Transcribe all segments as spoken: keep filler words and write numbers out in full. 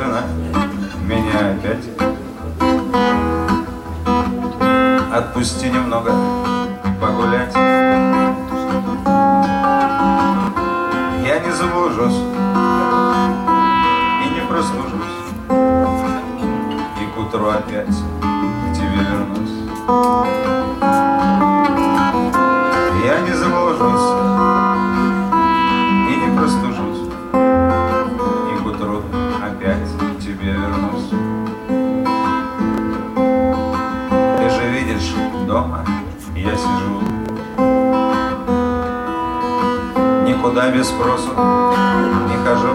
жена меня опять. Отпусти немного погулять. Я не заблужусь и не прослужусь, и к утру опять к тебе вернусь. Я не заблужусь и не простужусь, и к утру опять к тебе вернусь. Ты же видишь, дома я сижу, никуда без спросу не хожу,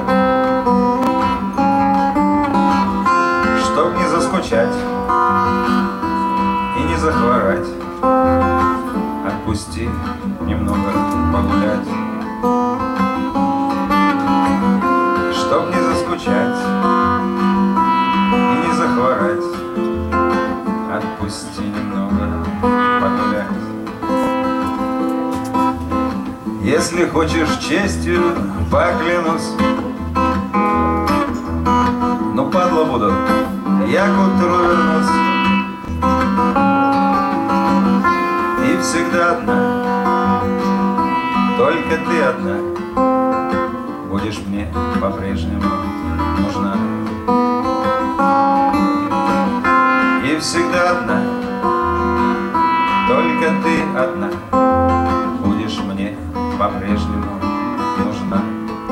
чтоб не заскучать и не захворать. Отпусти немного погулять, чтоб не заскучать и не захворать. Отпусти немного погулять. Если хочешь честью, поклянусь, ну падла буду, я к утру вернусь. И всегда одна, только ты одна, будешь мне по-прежнему нужна. И всегда одна, только ты одна, будешь мне по-прежнему нужна.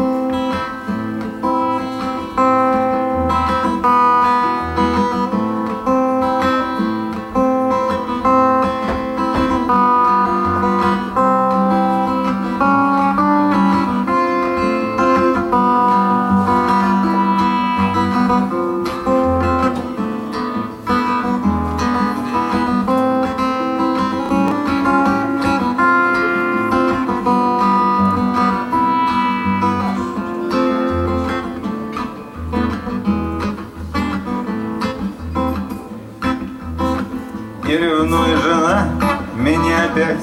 И ревнует жена меня опять.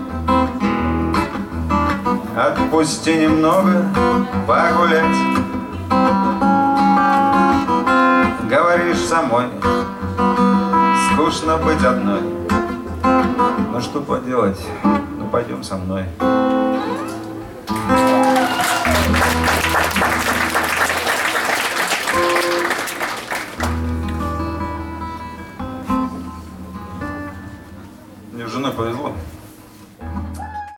Отпусти немного погулять. Говоришь самой, скучно быть одной. Ну что поделать, ну пойдем со мной. Мне с женой повезло.